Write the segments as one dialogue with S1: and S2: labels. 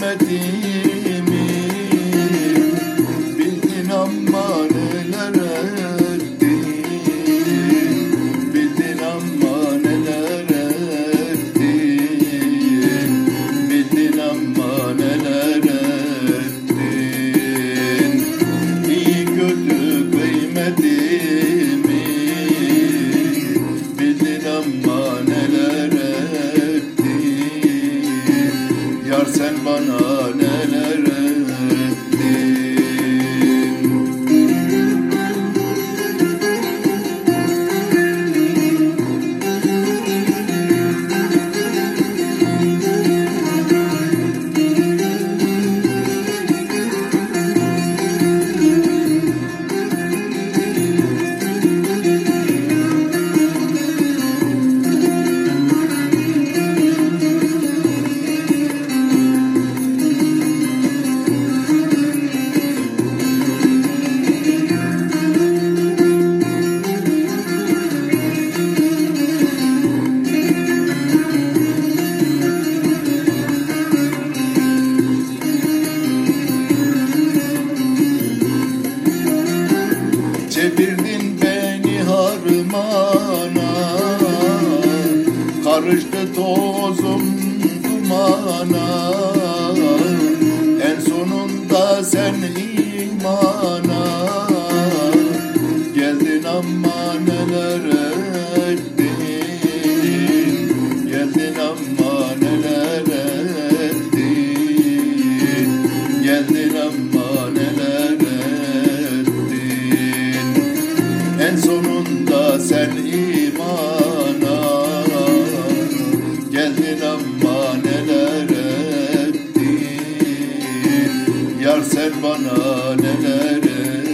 S1: kıymetimi bildin ama neler ettin, bildin ama neler ettin, bildin ama neler ettin. İyi kötü kıymetimi bildin ama neler ettin. Yar sen bana neler ettin. Çevirdin beni harmana, karıştı tozum dumana. En sonunda sen imana geldin ama neler ettin, geldin ama neler ettin, geldin ama neler ettin. En sonunda sen imana geldin ama neler ettin. Yar sen bana neler ettin.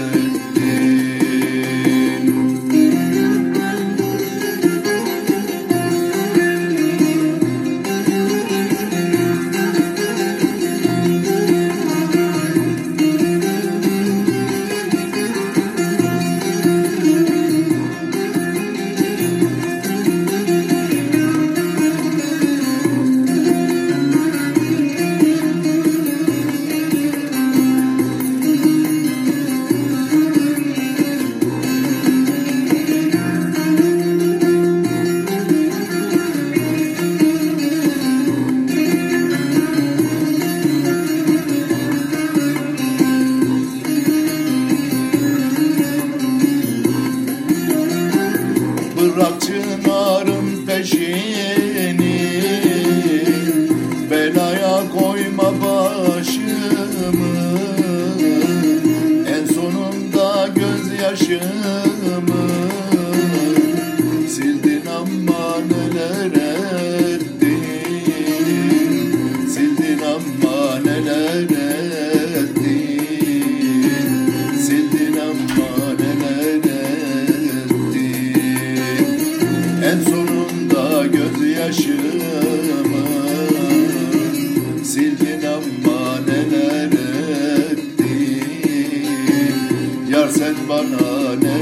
S1: Bırak çınarın peşini, belaya koyma başımı. En sonunda gözyaşımı sildin ama neler ettin, sildin ama neler ettin, sildin ama neler ettin. En sonunda gözyaşımı sildin ama neler ettin. Yar sen bana ne